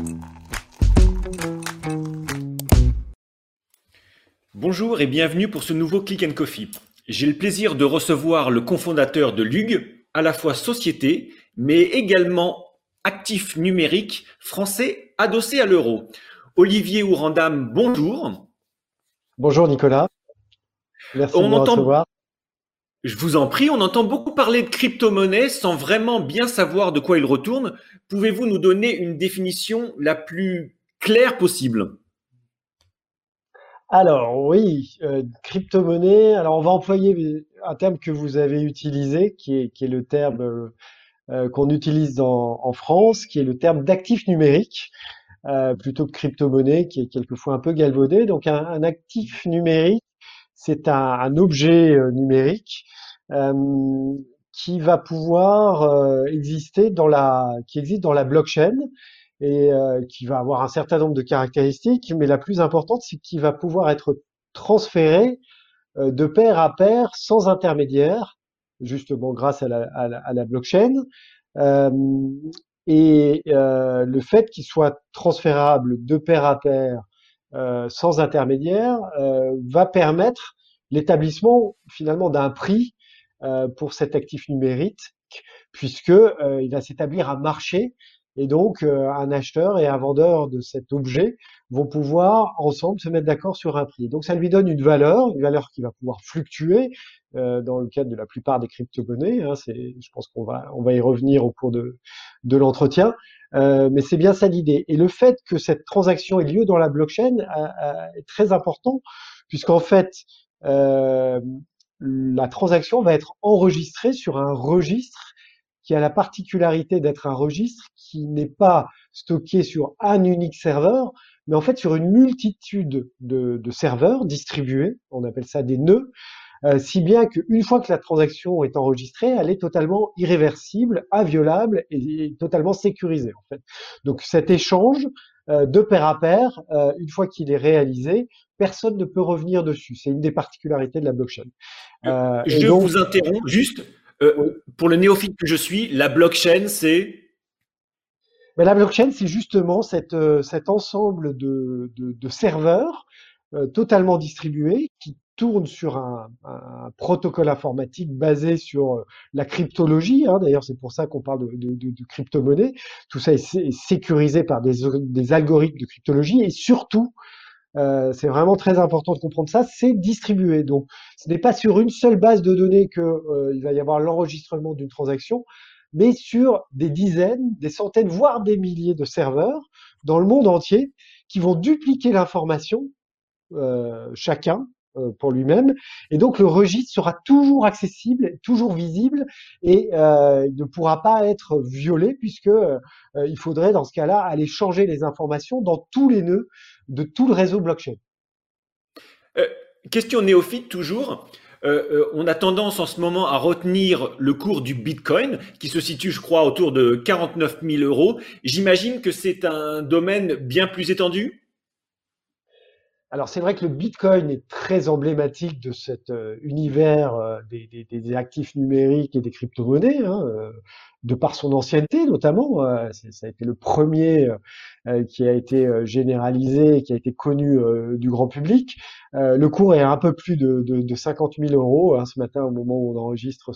Bonjour et bienvenue pour ce nouveau Click and Coffee. J'ai le plaisir de recevoir le cofondateur de Lug, à la fois société, mais également actif numérique français adossé à l'euro. Olivier Ourandam, bonjour. Bonjour Nicolas, merci de On me entend, recevoir. je vous en prie, on entend beaucoup parler de crypto-monnaie sans vraiment bien savoir de quoi il retourne. Pouvez-vous nous donner une définition la plus claire possible? Alors oui, crypto-monnaie, alors on va employer un terme que vous avez utilisé, qui est le terme qu'on utilise en France, qui est le terme d'actif numérique, plutôt que crypto-monnaie, qui est quelquefois un peu galvaudé. Donc un actif numérique, c'est un objet numérique euh, qui va pouvoir exister qui existe dans la blockchain et qui va avoir un certain nombre de caractéristiques, mais la plus importante, c'est qu'il va pouvoir être transféré de pair à pair sans intermédiaire, justement grâce à la blockchain. Euh, le fait qu'il soit transférable de pair à pair sans intermédiaire va permettre l'établissement finalement d'un prix pour cet actif numérique, puisque il va s'établir un marché et donc un acheteur et un vendeur de cet objet vont pouvoir ensemble se mettre d'accord sur un prix. Donc ça lui donne une valeur qui va pouvoir fluctuer dans le cadre de la plupart des crypto-monnaies. Hein, je pense on va y revenir au cours de l'entretien. Mais c'est bien ça l'idée. Et le fait que cette transaction ait lieu dans la blockchain est très important, puisqu'en fait, euh, la transaction va être enregistrée sur un registre qui a la particularité d'être un registre qui n'est pas stocké sur un unique serveur, mais en fait sur une multitude de serveurs distribués, on appelle ça des nœuds, si bien qu'une fois que la transaction est enregistrée, elle est totalement irréversible, inviolable et totalement sécurisée en fait. Donc cet échange de pair à pair, une fois qu'il est réalisé, personne ne peut revenir dessus. C'est une des particularités de la blockchain. Et Je donc, vous interromps juste oui. pour le néophyte que je suis, la blockchain, c'est Mais la blockchain, c'est justement cet ensemble de serveurs totalement distribués qui tournent sur un protocole informatique basé sur la cryptologie. Hein. D'ailleurs, c'est pour ça qu'on parle de crypto-monnaie. Tout ça est sécurisé par des algorithmes de cryptologie et surtout, c'est vraiment très important de comprendre ça, c'est distribué. Donc, ce n'est pas sur une seule base de données que il va y avoir l'enregistrement d'une transaction, mais sur des dizaines, des centaines, voire des milliers de serveurs dans le monde entier qui vont dupliquer l'information chacun pour lui-même. Et donc le registre sera toujours accessible, toujours visible et il ne pourra pas être violé puisque il faudrait dans ce cas-là aller changer les informations dans tous les nœuds de tout le réseau blockchain. euh, question néophyte toujours. On a tendance en ce moment à retenir le cours du Bitcoin qui se situe, je crois, autour de 49 000 euros. J'imagine que c'est un domaine bien plus étendu. Alors c'est vrai que le Bitcoin est très emblématique de cet univers des actifs numériques et des crypto-monnaies, hein, de par son ancienneté notamment. Ça a été le premier qui a été généralisé, qui a été connu du grand public. Le cours est un peu plus de 50 000 euros hein, ce matin au moment où on enregistre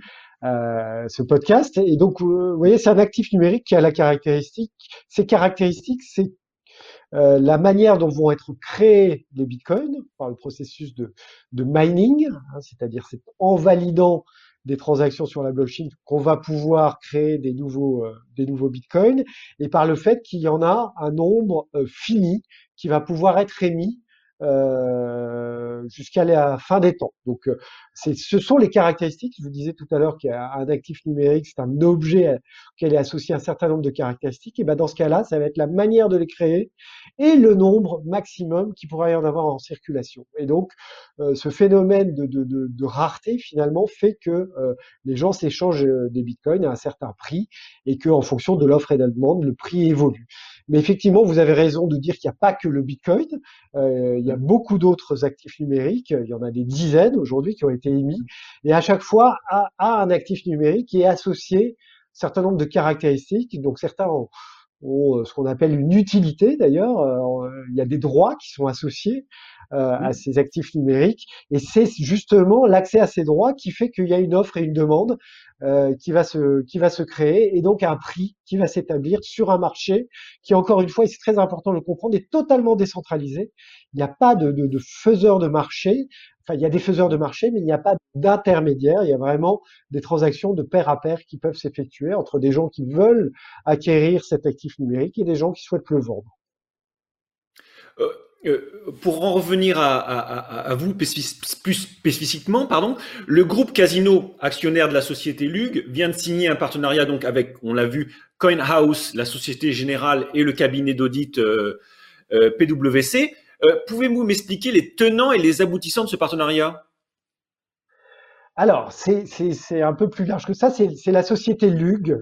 ce podcast. Et donc, vous voyez, c'est un actif numérique qui a la caractéristique, ses caractéristiques, c'est la manière dont vont être créés les bitcoins par le processus de mining, hein, c'est-à-dire c'est en validant des transactions sur la blockchain qu'on va pouvoir créer des nouveaux bitcoins et par le fait qu'il y en a un nombre fini qui va pouvoir être émis jusqu'à la fin des temps. Donc, ce sont les caractéristiques. Je vous disais tout à l'heure qu'un actif numérique, c'est un objet auquel est associé un certain nombre de caractéristiques. Et ben dans ce cas-là, ça va être la manière de les créer et le nombre maximum qu'il pourra y en avoir en circulation. Et donc, ce phénomène de rareté, finalement, fait que les gens s'échangent des bitcoins à un certain prix et que, en fonction de l'offre et de la demande, le prix évolue. Mais effectivement, vous avez raison de dire qu'il n'y a pas que le bitcoin. Il y a beaucoup d'autres actifs numériques. Il y en a des dizaines aujourd'hui qui ont été émis. Et à chaque fois, à un actif numérique qui est associé un certain nombre de caractéristiques. Donc, certains ont ce qu'on appelle une utilité d'ailleurs. Il y a des droits qui sont associés à Mhm. ces actifs numériques, et c'est justement l'accès à ces droits qui fait qu'il y a une offre et une demande qui va se créer, et donc un prix qui va s'établir sur un marché qui, encore une fois, et c'est très important de le comprendre, est totalement décentralisé. Il n'y a pas de faiseurs de marché. Enfin, il y a des faiseurs de marché, mais il n'y a pas d'intermédiaire. Il y a vraiment des transactions de pair à pair qui peuvent s'effectuer entre des gens qui veulent acquérir cet actif numérique et des gens qui souhaitent le vendre. Euh, pour en revenir à vous plus spécifiquement, pardon, le groupe Casino, actionnaire de la société Lug, vient de signer un partenariat donc avec, on l'a vu, CoinHouse, la Société Générale et le cabinet d'audit PwC. Pouvez-vous m'expliquer les tenants et les aboutissants de ce partenariat? Alors, c'est un peu plus large que ça. C'est la société Lug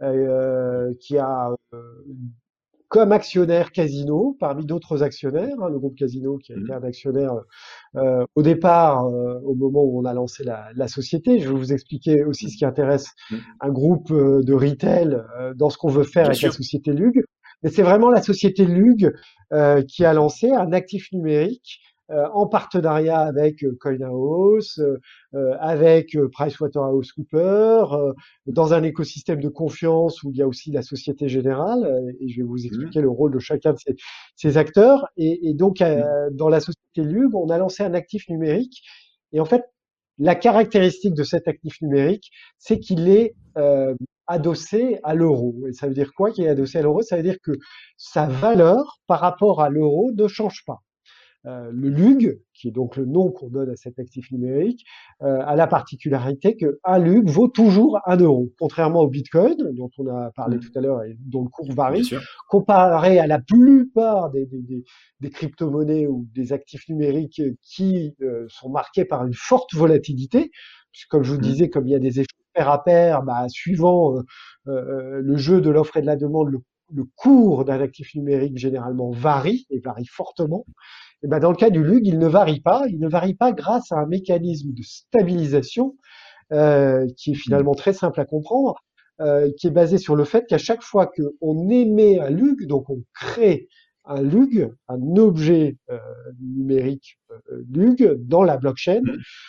qui a comme actionnaire Casino, parmi d'autres actionnaires, hein, le groupe Casino qui a été un actionnaire au départ, au moment où on a lancé la société. Je vais vous expliquer aussi ce qui intéresse un groupe de retail dans ce qu'on veut faire Bien avec la sûr. société Lug. Mais c'est vraiment la société Lug qui a lancé un actif numérique en partenariat avec CoinHouse, avec PricewaterhouseCoopers, dans un écosystème de confiance où il y a aussi la Société Générale, et je vais vous expliquer le rôle de chacun de ces acteurs. Et donc, dans la société Lug, on a lancé un actif numérique. Et en fait, la caractéristique de cet actif numérique, c'est qu'il est adossé à l'euro. Et ça veut dire quoi qu'il est adossé à l'euro? Ça veut dire que sa valeur par rapport à l'euro ne change pas. Le LUG, qui est donc le nom qu'on donne à cet actif numérique, a la particularité qu'un LUG vaut toujours 1 euro, contrairement au Bitcoin, dont on a parlé tout à l'heure et dont le cours Bien varie, sûr. comparé à la plupart des crypto-monnaies ou des actifs numériques qui sont marqués par une forte volatilité. Puisque, comme je vous disais, comme il y a des échanges pair à pair, bah, suivant le jeu de l'offre et de la demande, le cours d'un actif numérique généralement varie et varie fortement. Et ben dans le cas du LUG, il ne varie pas. Il ne varie pas grâce à un mécanisme de stabilisation qui est finalement très simple à comprendre, qui est basé sur le fait qu'à chaque fois qu'on émet un LUG, donc on crée un LUG, un objet numérique LUG dans la blockchain,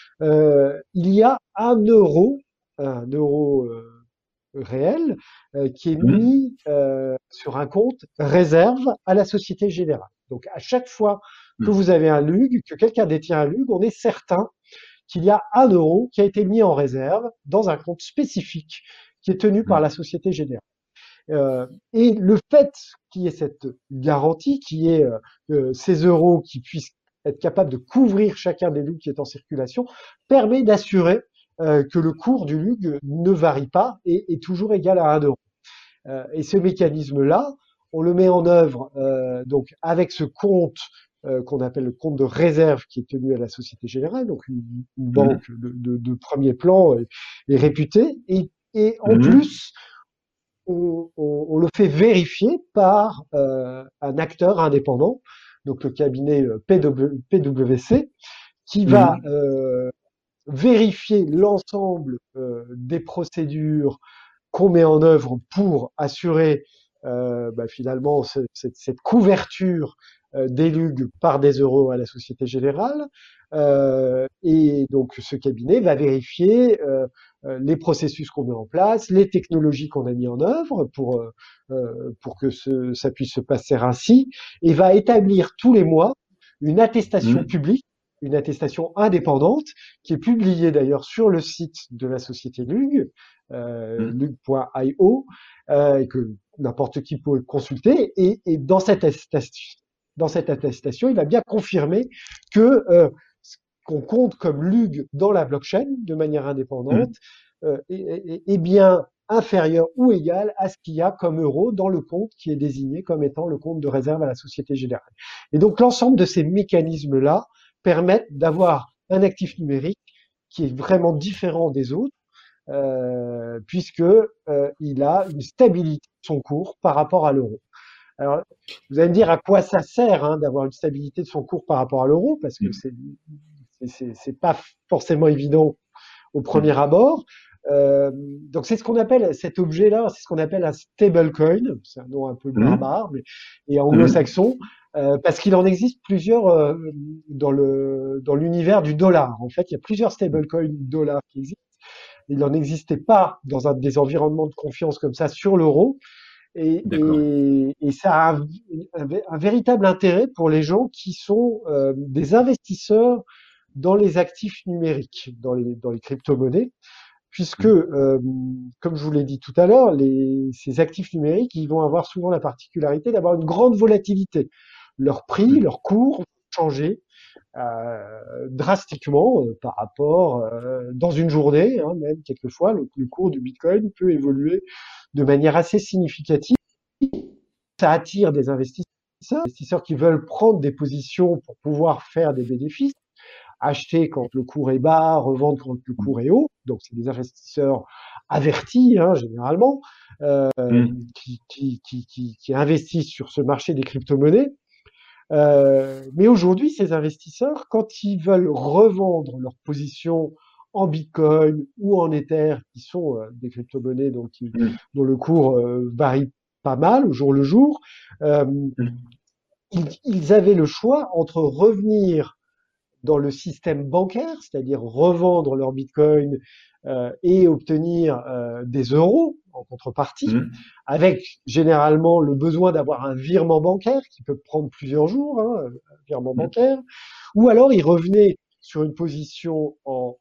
il y a 1 euro, un euro réel, qui est mis sur un compte réserve à la Société Générale. Donc à chaque fois que vous avez un LUG, que quelqu'un détient un LUG, on est certain qu'il y a 1 euro qui a été mis en réserve dans un compte spécifique qui est tenu par la Société Générale. Et le fait qu'il y ait cette garantie, qui est ces euros qui puissent être capables de couvrir chacun des LUG qui est en circulation, permet d'assurer que le cours du LUG ne varie pas et est toujours égal à 1 euro. Et ce mécanisme-là, on le met en œuvre donc avec ce compte qu'on appelle le compte de réserve qui est tenu à la Société Générale, donc une banque de premier plan et réputée. Et en plus, on le fait vérifier par un acteur indépendant, donc le cabinet PwC, qui va vérifier l'ensemble des procédures qu'on met en œuvre pour assurer finalement cette couverture des LUG par des euros à la Société Générale. Et donc ce cabinet va vérifier les processus qu'on met en place, les technologies qu'on a mis en œuvre pour que ça puisse se passer ainsi, et va établir tous les mois une attestation publique, une attestation indépendante, qui est publiée d'ailleurs sur le site de la société LUG, lug.io, que n'importe qui peut consulter. Et dans cette attestation, il va bien confirmer que ce qu'on compte comme LUG dans la blockchain de manière indépendante est bien inférieur ou égal à ce qu'il y a comme euro dans le compte qui est désigné comme étant le compte de réserve à la Société Générale. Et donc l'ensemble de ces mécanismes-là permettent d'avoir un actif numérique qui est vraiment différent des autres, puisque il a une stabilité de son cours par rapport à l'euro. Alors, vous allez me dire à quoi ça sert d'avoir une stabilité de son cours par rapport à l'euro, parce que c'est pas forcément évident au premier abord. Donc c'est ce qu'on appelle cet objet-là, c'est ce qu'on appelle un stablecoin. C'est un nom un peu Mhm. barbare, mais et Mhm. anglo-saxon, parce qu'il en existe plusieurs dans l'univers du dollar. En fait, il y a plusieurs stablecoins dollars qui existent. Il n'en existait pas dans des environnements de confiance comme ça sur l'euro. D'accord. Et ça a un véritable intérêt pour les gens qui sont des investisseurs dans les actifs numériques, dans les crypto-monnaies, puisque, Mhm. comme je vous l'ai dit tout à l'heure, ces actifs numériques, ils vont avoir souvent la particularité d'avoir une grande volatilité. Leur prix, Mhm. leur cours vont changer drastiquement par rapport, dans une journée, hein, même quelquefois, le cours du Bitcoin peut évoluer de manière assez significative. Ça attire des investisseurs qui veulent prendre des positions pour pouvoir faire des bénéfices, acheter quand le cours est bas, revendre quand le cours est haut. Donc, c'est des investisseurs avertis, hein, généralement, euh, Mhm. qui investissent sur ce marché des crypto-monnaies. Mais aujourd'hui, ces investisseurs, quand ils veulent revendre leur position en Bitcoin ou en Ether, qui sont des crypto-monnaies Mhm. dont le cours varie pas mal au jour le jour, euh, Mhm. ils avaient le choix entre revenir dans le système bancaire, c'est-à-dire revendre leur Bitcoin et obtenir des euros en contrepartie, Mhm. avec généralement le besoin d'avoir un virement bancaire qui peut prendre plusieurs jours, hein, un virement Mhm. bancaire, ou alors ils revenaient sur une position en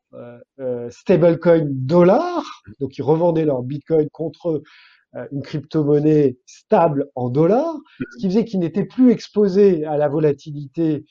stablecoin dollar, donc ils revendaient leur Bitcoin contre une crypto-monnaie stable en dollars, ce qui faisait qu'ils n'étaient plus exposés à la volatilité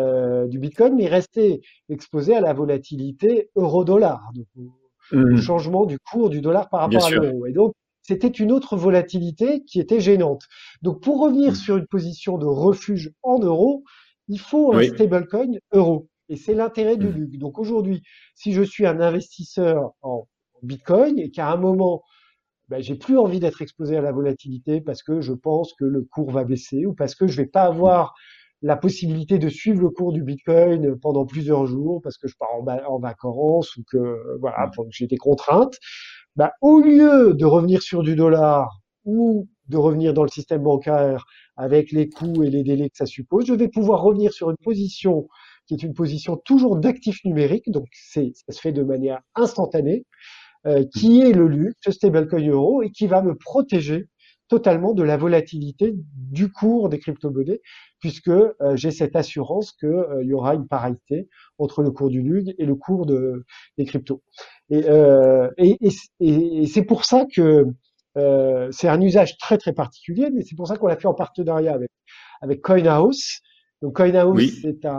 du Bitcoin, mais restaient exposés à la volatilité euro-dollar, donc au Mhm. changement du cours du dollar par Bien rapport à sûr. l'euro. Et donc, c'était une autre volatilité qui était gênante. Donc, pour revenir Mhm. sur une position de refuge en euros, il faut un Oui. stablecoin euro. Et c'est l'intérêt du Mhm. LUG. Donc aujourd'hui, si je suis un investisseur en Bitcoin et qu'à un moment ben, j'ai plus envie d'être exposé à la volatilité parce que je pense que le cours va baisser ou parce que je vais pas avoir la possibilité de suivre le cours du Bitcoin pendant plusieurs jours parce que je pars en vacances ou que voilà, Mhm. pour que j'ai des contraintes. Ben, au lieu de revenir sur du dollar ou de revenir dans le système bancaire avec les coûts et les délais que ça suppose, je vais pouvoir revenir sur une position qui est une position toujours d'actif numérique, donc ça se fait de manière instantanée, qui est le LUC, ce stablecoin euro, et qui va me protéger totalement de la volatilité du cours des crypto-monnaies, puisque j'ai cette assurance qu'il y aura une parité entre le cours du LUG et le cours des cryptos. Et, euh, et, et, et c'est pour ça que c'est un usage très très particulier, mais c'est pour ça qu'on l'a fait en partenariat avec CoinHouse. Donc CoinHouse, Oui. c'est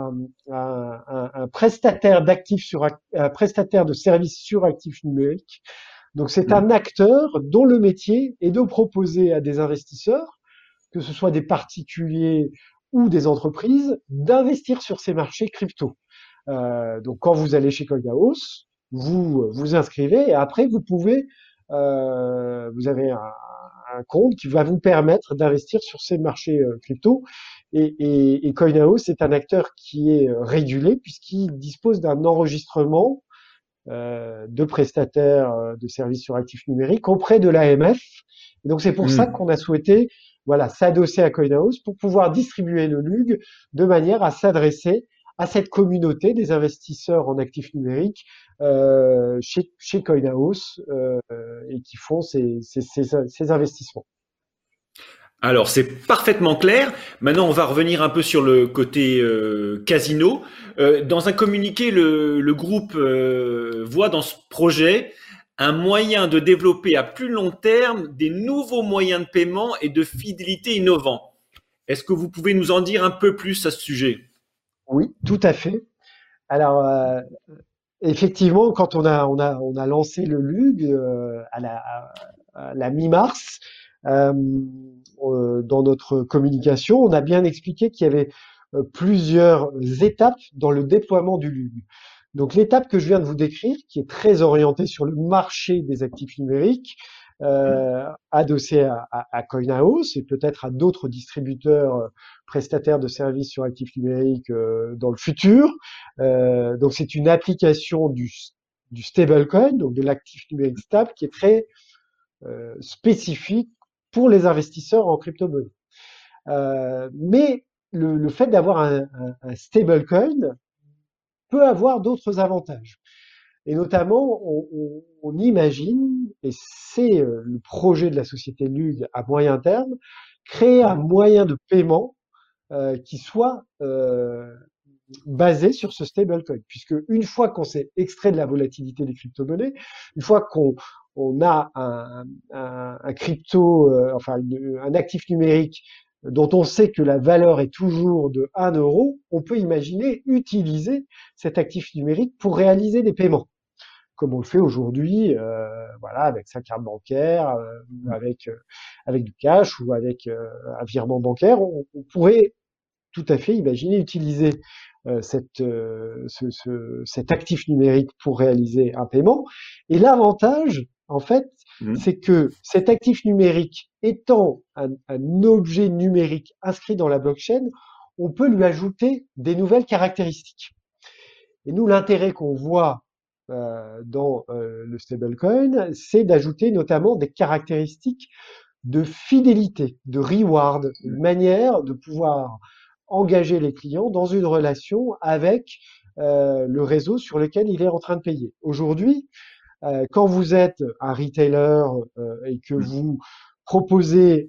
un prestataire d'actifs un prestataire de services sur actifs numériques. Donc c'est un Mhm. acteur dont le métier est de proposer à des investisseurs, que ce soit des particuliers ou des entreprises, d'investir sur ces marchés crypto. Donc quand vous allez chez CoinHouse, vous vous inscrivez et après vous avez un compte qui va vous permettre d'investir sur ces marchés crypto. Et CoinHouse est un acteur qui est régulé puisqu'il dispose d'un enregistrement de prestataires de services sur actifs numériques auprès de l'AMF. Et donc c'est pour ça Mhm. qu'on a souhaité voilà, s'adosser à CoinHouse pour pouvoir distribuer le LUG de manière à s'adresser à cette communauté des investisseurs en actifs numériques chez CoinHouse et qui font ces investissements. Alors, c'est parfaitement clair. Maintenant, on va revenir un peu sur le côté casino. Dans un communiqué, le groupe voit dans ce projet un moyen de développer à plus long terme des nouveaux moyens de paiement et de fidélité innovants. Est-ce que vous pouvez nous en dire un peu plus à ce sujet? Oui, tout à fait. Alors, effectivement, quand on a lancé le LUG à la mi-mars, euh, dans notre communication, on a bien expliqué qu'il y avait plusieurs étapes dans le déploiement du LUG. Donc l'étape que je viens de vous décrire, qui est très orientée sur le marché des actifs numériques, adossé à CoinHouse et peut-être à d'autres distributeurs prestataires de services sur actifs numériques dans le futur. Donc c'est une application du stablecoin, donc de l'actif numérique stable, qui est très spécifique pour les investisseurs en crypto-monnaie. Mais le fait d'avoir un stablecoin peut avoir d'autres avantages. Et notamment, on imagine, et c'est le projet de la société Lug à moyen terme, créer un moyen de paiement qui soit basé sur ce stablecoin, puisque une fois qu'on s'est extrait de la volatilité des crypto-monnaies, une fois qu'on a un crypto, un actif numérique dont on sait que la valeur est toujours de 1 euro, on peut imaginer utiliser cet actif numérique pour réaliser des paiements, comme on le fait aujourd'hui, voilà, avec sa carte bancaire, avec du cash ou avec un virement bancaire. On pourrait tout à fait imaginer utiliser cet actif numérique pour réaliser un paiement. Et l'avantage, en fait, c'est que cet actif numérique étant un objet numérique inscrit dans la blockchain, on peut lui ajouter des nouvelles caractéristiques. Et nous, l'intérêt qu'on voit dans le stablecoin, c'est d'ajouter notamment des caractéristiques de fidélité, de reward, une manière de pouvoir engager les clients dans une relation avec le réseau sur lequel il est en train de payer. Aujourd'hui, quand vous êtes un retailer et que vous proposez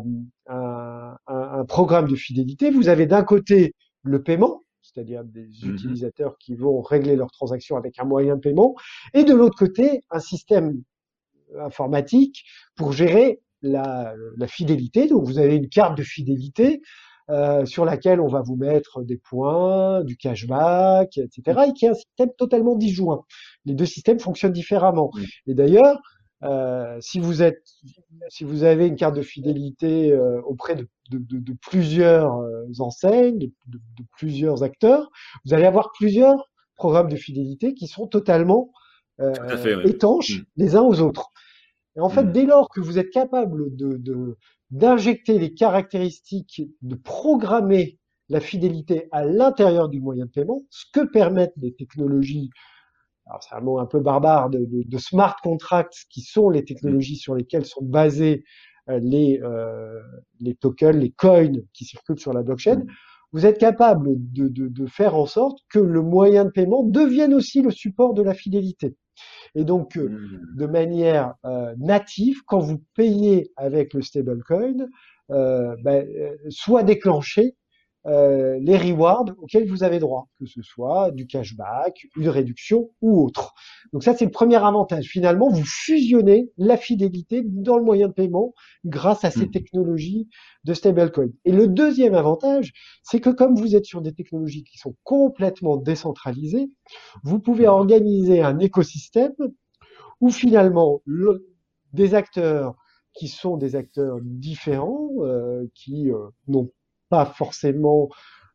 un programme de fidélité, vous avez d'un côté le paiement, c'est-à-dire des utilisateurs qui vont régler leurs transactions avec un moyen de paiement, et de l'autre côté, un système informatique pour gérer la fidélité. Donc, vous avez une carte de fidélité sur laquelle on va vous mettre des points, du cashback, etc., et qui est un système totalement disjoint. Les deux systèmes fonctionnent différemment. Et d'ailleurs, si vous avez une carte de fidélité auprès de plusieurs enseignes, de plusieurs acteurs, vous allez avoir plusieurs programmes de fidélité qui sont totalement étanches les uns aux autres. Et en fait, dès lors que vous êtes capable d'injecter les caractéristiques, de programmer la fidélité à l'intérieur du moyen de paiement, ce que permettent les technologies, alors c'est un mot un peu barbare, de smart contracts, qui sont les technologies sur lesquelles sont basés les tokens, les coins qui circulent sur la blockchain, vous êtes capable de faire en sorte que le moyen de paiement devienne aussi le support de la fidélité. Et donc, de manière native, quand vous payez avec le stablecoin, soit déclencher les rewards auxquels vous avez droit, que ce soit du cashback, une réduction ou autre. Donc ça, c'est le premier avantage. Finalement, vous fusionnez la fidélité dans le moyen de paiement grâce à ces technologies de stablecoin. Et le deuxième avantage, c'est que comme vous êtes sur des technologies qui sont complètement décentralisées, vous pouvez organiser un écosystème où finalement des acteurs qui sont des acteurs différents, qui n'ont pas forcément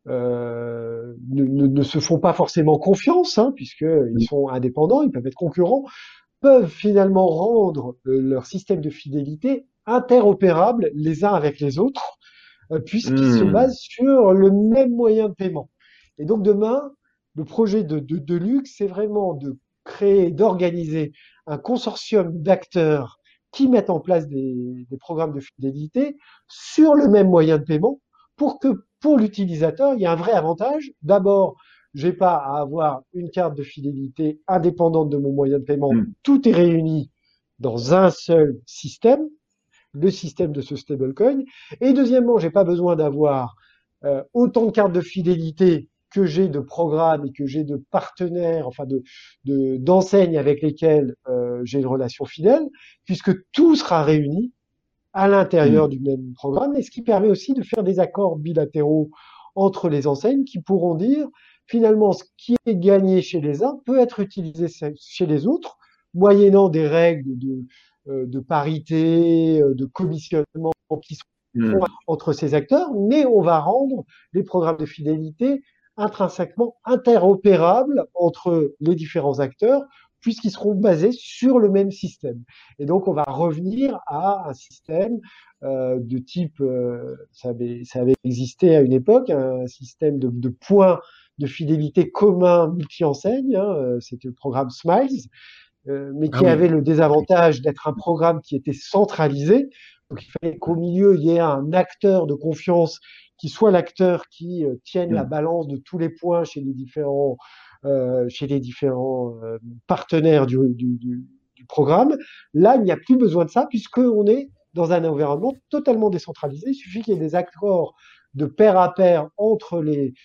ne se font pas forcément confiance, hein, puisqu'ils sont indépendants, ils peuvent être concurrents, peuvent finalement rendre leur système de fidélité interopérable les uns avec les autres, puisqu'ils se basent sur le même moyen de paiement. Et donc demain, le projet de Lux, c'est vraiment de créer, d'organiser un consortium d'acteurs qui mettent en place des programmes de fidélité sur le même moyen de paiement pour que pour l'utilisateur, il y a un vrai avantage. D'abord, j'ai pas à avoir une carte de fidélité indépendante de mon moyen de paiement. Tout est réuni dans un seul système, le système de ce stablecoin. Et deuxièmement, j'ai pas besoin d'avoir autant de cartes de fidélité que j'ai de programmes et que j'ai de partenaires, enfin d'enseignes avec lesquelles j'ai une relation fidèle, puisque tout sera réuni à l'intérieur du même programme, et ce qui permet aussi de faire des accords bilatéraux entre les enseignes qui pourront dire finalement ce qui est gagné chez les uns peut être utilisé chez les autres, moyennant des règles de parité, de commissionnement qui sont entre ces acteurs, mais on va rendre les programmes de fidélité intrinsèquement interopérables entre les différents acteurs, puisqu'ils seront basés sur le même système. Et donc, on va revenir à un système de type, ça avait existé à une époque, un système de points de fidélité commun multi-enseigne, hein, c'était le programme Smiles, mais Ah qui avait oui. le désavantage d'être un programme qui était centralisé. Donc il fallait qu'au milieu, il y ait un acteur de confiance qui soit l'acteur qui tienne la Mm. balance de tous les points chez les différents partenaires du programme. Là, il n'y a plus besoin de ça puisqu'on est dans un environnement totalement décentralisé. Il suffit qu'il y ait des accords de pair à pair entre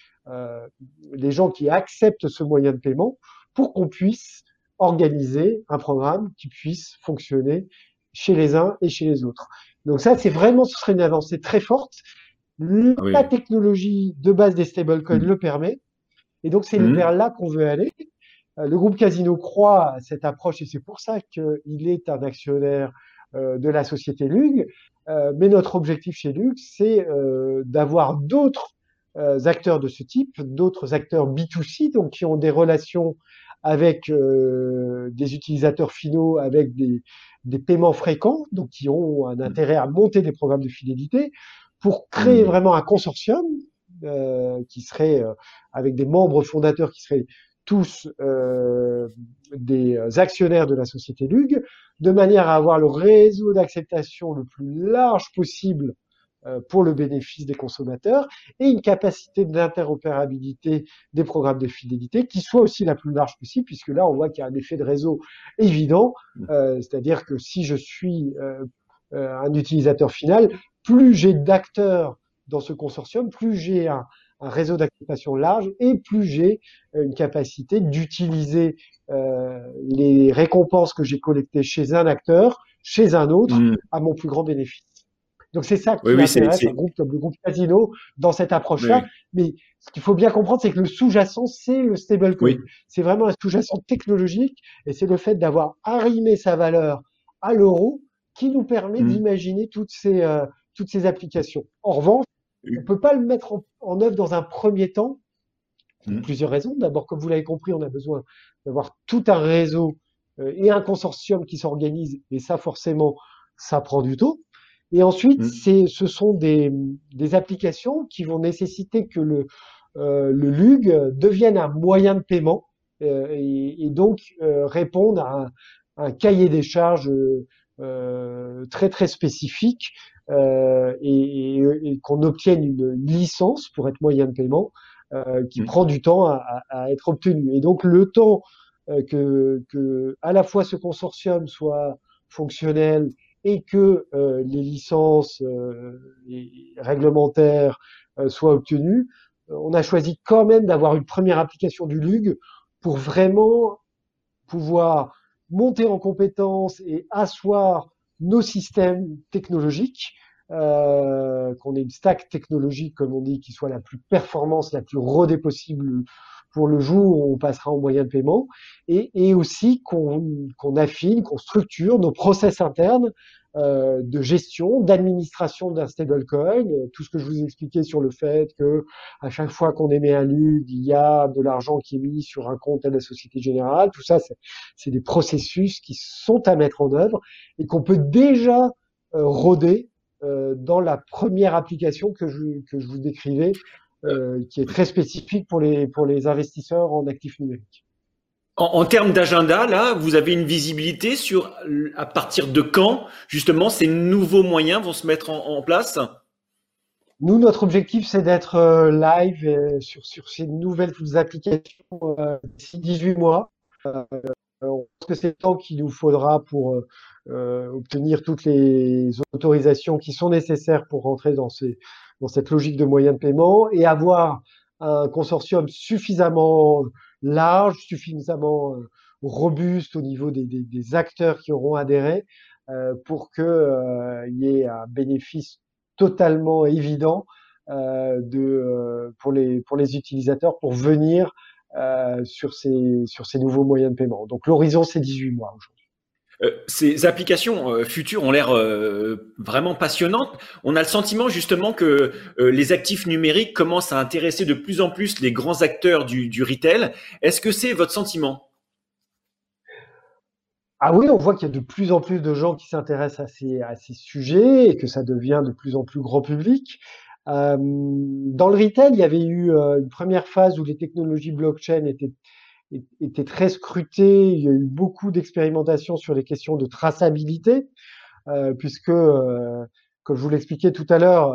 les gens qui acceptent ce moyen de paiement pour qu'on puisse organiser un programme qui puisse fonctionner chez les uns et chez les autres. Donc ça, c'est vraiment, ce serait une avancée très forte. Ah La oui. technologie de base des stablecoins Mm. le permet. Et donc, c'est vers Mm. là qu'on veut aller. Le groupe Casino croit à cette approche et c'est pour ça qu'il est un actionnaire de la société Lug. Mais notre objectif chez Lug, c'est d'avoir d'autres acteurs de ce type, d'autres acteurs B2C, donc qui ont des relations avec des utilisateurs finaux, avec des paiements fréquents, donc qui ont un Mm. intérêt à monter des programmes de fidélité, pour créer Mm. vraiment un consortium qui serait avec des membres fondateurs qui seraient tous des actionnaires de la société Lug, de manière à avoir le réseau d'acceptation le plus large possible pour le bénéfice des consommateurs et une capacité d'interopérabilité des programmes de fidélité qui soit aussi la plus large possible, puisque là, on voit qu'il y a un effet de réseau évident, c'est-à-dire que si je suis un utilisateur final, plus j'ai d'acteurs dans ce consortium, plus j'ai un réseau d'acceptation large et plus j'ai une capacité d'utiliser les récompenses que j'ai collectées chez un acteur, chez un autre, Mm. à mon plus grand bénéfice. Donc c'est ça Oui, qui oui, intéresse un groupe comme le groupe Casino dans cette approche-là. oui, Mais ce qu'il faut bien comprendre, c'est que le sous-jacent, c'est le stablecoin. oui. C'est vraiment un sous-jacent technologique et c'est le fait d'avoir arrimé sa valeur à l'euro qui nous permet Mm. d'imaginer toutes ces applications. En revanche, on Oui. peut pas le mettre en œuvre dans un premier temps pour Mm. plusieurs raisons. D'abord, comme vous l'avez compris, on a besoin d'avoir tout un réseau et un consortium qui s'organise, et ça, forcément, ça prend du temps. Et ensuite, Mm. ce sont des applications qui vont nécessiter que le LUG devienne un moyen de paiement et donc répondre à un cahier des charges très très spécifique et qu'on obtienne une licence pour être moyen de paiement qui Mm. prend du temps à être obtenu. Et donc le temps que à la fois ce consortium soit fonctionnel et que les licences réglementaires soient obtenues, on a choisi quand même d'avoir une première application du LUG pour vraiment pouvoir monter en compétences et asseoir nos systèmes technologiques, qu'on ait une stack technologique, comme on dit, qui soit la plus performance, la plus rodée possible pour le jour où on passera en moyen de paiement, et aussi qu'on affine, qu'on structure nos process internes de gestion, d'administration d'un stablecoin, tout ce que je vous ai expliqué sur le fait que à chaque fois qu'on émet un LUG, il y a de l'argent qui est mis sur un compte à la Société Générale. Tout ça, c'est des processus qui sont à mettre en œuvre et qu'on peut déjà roder dans la première application que je vous décrivais, qui est très spécifique pour les investisseurs en actifs numériques. En termes d'agenda, là, vous avez une visibilité sur à partir de quand, justement, ces nouveaux moyens vont se mettre en place? Nous, notre objectif, c'est d'être live sur ces nouvelles applications d'ici 18 mois. On pense que c'est le temps qu'il nous faudra pour obtenir toutes les autorisations qui sont nécessaires pour rentrer dans cette logique de moyens de paiement et avoir un consortium suffisamment large, suffisamment robuste au niveau des acteurs qui auront adhéré pour que il y ait un bénéfice totalement évident pour les utilisateurs pour venir sur ces nouveaux moyens de paiement. Donc l'horizon, c'est 18 mois aujourd'hui. Ces applications futures ont l'air vraiment passionnantes. On a le sentiment justement que les actifs numériques commencent à intéresser de plus en plus les grands acteurs du retail. Est-ce que c'est votre sentiment? Ah oui, on voit qu'il y a de plus en plus de gens qui s'intéressent à ces sujets et que ça devient de plus en plus grand public. Dans le retail, il y avait eu une première phase où les technologies blockchain étaient très scrutées. Il y a eu beaucoup d'expérimentations sur les questions de traçabilité, puisque, comme je vous l'expliquais tout à l'heure,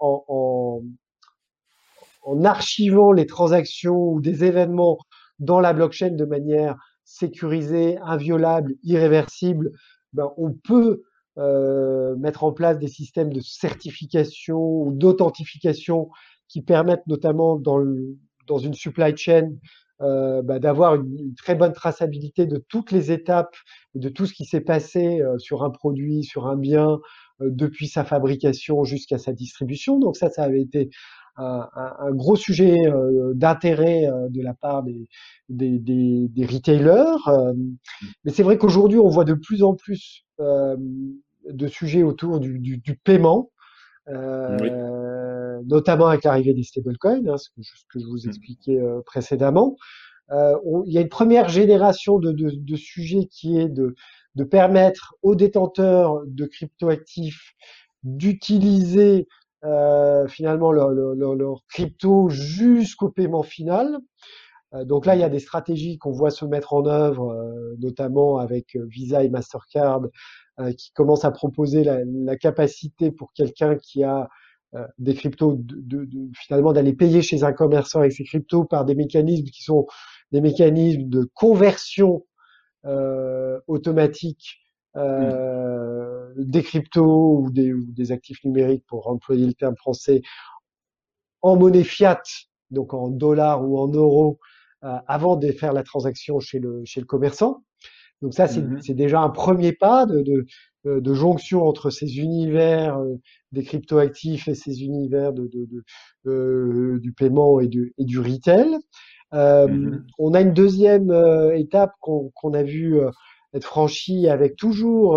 en archivant les transactions ou des événements dans la blockchain de manière sécurisée, inviolable, irréversible, ben, on peut mettre en place des systèmes de certification ou d'authentification qui permettent notamment dans une supply chain ben, d'avoir une très bonne traçabilité de toutes les étapes, de tout ce qui s'est passé sur un produit, sur un bien, depuis sa fabrication jusqu'à sa distribution. Donc ça avait été un gros sujet d'intérêt de la part des retailers. Mais c'est vrai qu'aujourd'hui, on voit de plus en plus de sujets autour du paiement, Oui. notamment avec l'arrivée des stablecoins, hein, ce que je vous Mm. expliquais précédemment. Il y a une première génération de sujets qui est de permettre aux détenteurs de cryptoactifs d'utiliser finalement leur crypto jusqu'au paiement final. Donc là, il y a des stratégies qu'on voit se mettre en œuvre, notamment avec Visa et Mastercard, qui commencent à proposer la capacité pour quelqu'un qui a des cryptos finalement d'aller payer chez un commerçant avec ses cryptos par des mécanismes qui sont des mécanismes de conversion automatique Mm. des cryptos ou des actifs numériques, pour employer le terme français, en monnaie fiat, donc en dollars ou en euros, avant de faire la transaction chez le commerçant. Donc ça, Mhm. c'est déjà un premier pas de jonction entre ces univers des cryptoactifs et ces univers du paiement et du retail. Mhm. On a une deuxième étape qu'on a vu être franchie avec toujours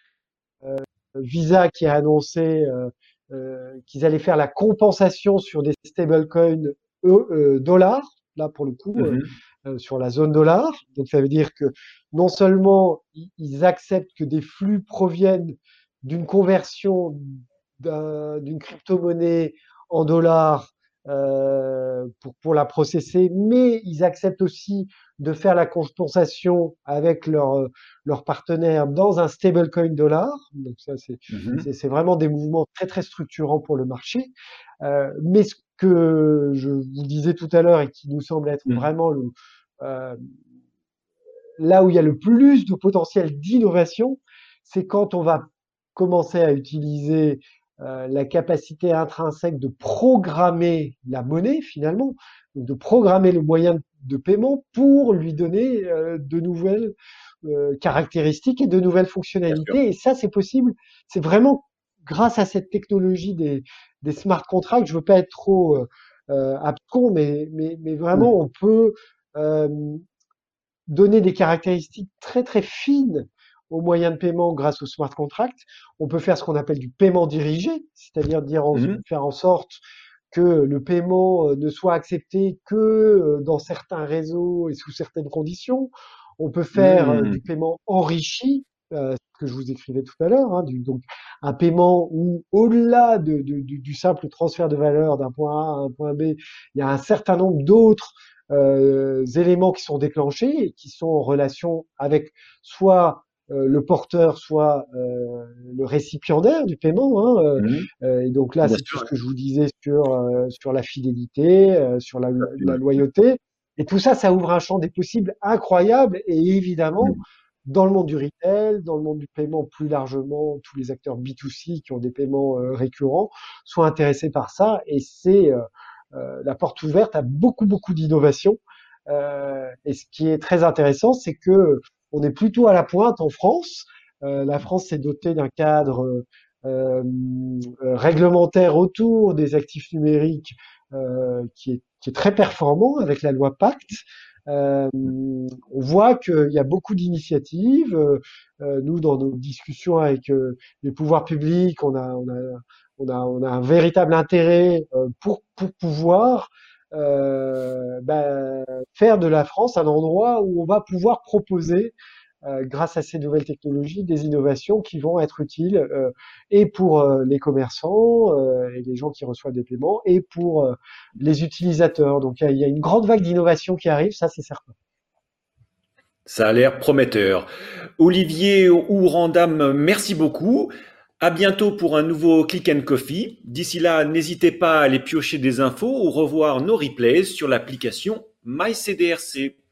Visa qui a annoncé qu'ils allaient faire la compensation sur des stablecoins dollars, là pour le coup, Mhm. sur la zone dollar. Donc ça veut dire que non seulement ils acceptent que des flux proviennent d'une conversion d'une crypto-monnaie en dollars pour la processer, mais ils acceptent aussi de faire la compensation avec leur partenaire dans un stablecoin dollar. Donc ça, Mhm. c'est vraiment des mouvements très très structurants pour le marché. Mais ce que je vous disais tout à l'heure et qui nous semble être Mhm. vraiment euh, là où il y a le plus de potentiel d'innovation, c'est quand on va commencer à utiliser la capacité intrinsèque de programmer la monnaie finalement, donc de programmer le moyen de paiement pour lui donner de nouvelles caractéristiques et de nouvelles Bien sûr. fonctionnalités. Et ça, c'est possible. C'est vraiment grâce à cette technologie des smart contracts. Je veux pas être trop abscon, mais vraiment, Mm. on peut euh, donner des caractéristiques très très fines aux moyens de paiement grâce au smart contract. On peut faire ce qu'on appelle du paiement dirigé, c'est-à-dire Mhm. faire en sorte que le paiement ne soit accepté que dans certains réseaux et sous certaines conditions. On peut faire du Mm. paiement enrichi, ce que je vous écrivais tout à l'heure, hein, donc un paiement où, au-delà du simple transfert de valeur d'un point A à un point B, il y a un certain nombre d'autres éléments qui sont déclenchés et qui sont en relation avec soit le porteur, soit le récipiendaire du paiement. Hein, Mhm. et donc là, Bien c'est tout sûr, ce ouais. que je vous disais sur la fidélité, sur Tout à fait, la ouais. loyauté. Et tout ça, ça ouvre un champ des possibles incroyable. Et évidemment, Mm. dans le monde du retail, dans le monde du paiement plus largement, tous les acteurs B2C qui ont des paiements récurrents sont intéressés par ça. Et c'est la porte ouverte à beaucoup, beaucoup d'innovations. Et ce qui est très intéressant, c'est que on est plutôt à la pointe en France. La France s'est dotée d'un cadre euh, réglementaire autour des actifs numériques qui est très performant avec la loi Pacte. On voit qu'il y a beaucoup d'initiatives. Nous, dans nos discussions avec les pouvoirs publics, on a un véritable intérêt pour pouvoir ben, faire de la France un endroit où on va pouvoir proposer grâce à ces nouvelles technologies, des innovations qui vont être utiles et pour les commerçants et les gens qui reçoivent des paiements et pour les utilisateurs. Donc il y a une grande vague d'innovation qui arrive, ça c'est certain. Ça a l'air prometteur. Olivier ou Randam, merci beaucoup. À bientôt pour un nouveau Click and Coffee. D'ici là, n'hésitez pas à aller piocher des infos ou revoir nos replays sur l'application MyCDRC.